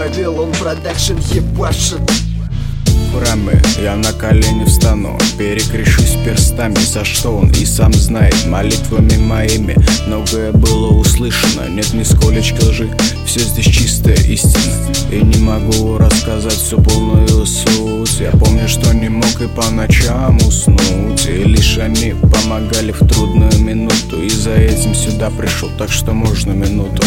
Вавилон Продакшн ебашит. Храмы, я на колени встану, перекрешусь перстами, за что он и сам знает. Молитвами моими многое было услышано, нет нисколечки лжи, все здесь чистая истина. И не могу рассказать всю полную суть. Я помню, что не мог и по ночам уснуть, и лишь они помогали в трудную минуту. И за этим сюда пришел, так что можно минуту.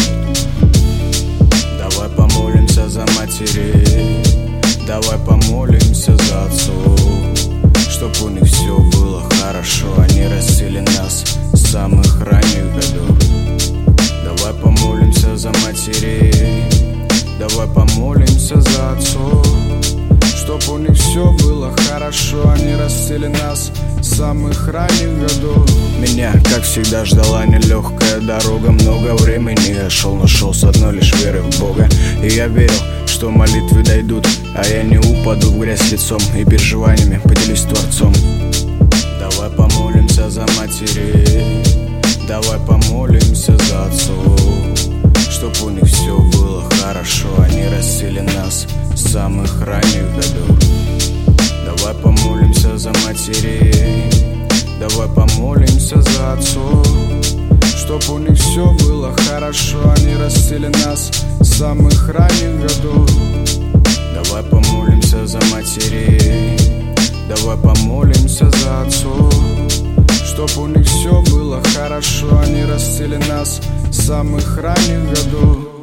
Давай помолимся за матерей, давай помолимся за отцов, чтоб у них все было хорошо, они растили нас с самых ранних годов. Давай помолимся за матерей, давай помолимся за отцов, чтоб у них все было хорошо, они растили нас с самых ранних годов. Меня, как всегда, ждала нелегкая дорога. Много времени я шел, но шел с одной лишь верой в Бога. И я верил, что молитвы дойдут, а я не упаду в грязь лицом, и переживаниями поделюсь с Творцом. Давай помолимся за матерей, давай помолимся за отцов, чтоб у них все было хорошо, они растили нас с самых ранних годов. Давай помолимся за матерей, давай помолимся за отцов, чтоб у них все было хорошо, они растили нас с самых ранних годов. Давай помолимся за матерей, давай помолимся за отцов, чтоб у них все было хорошо, они растили нас с самых ранних годов.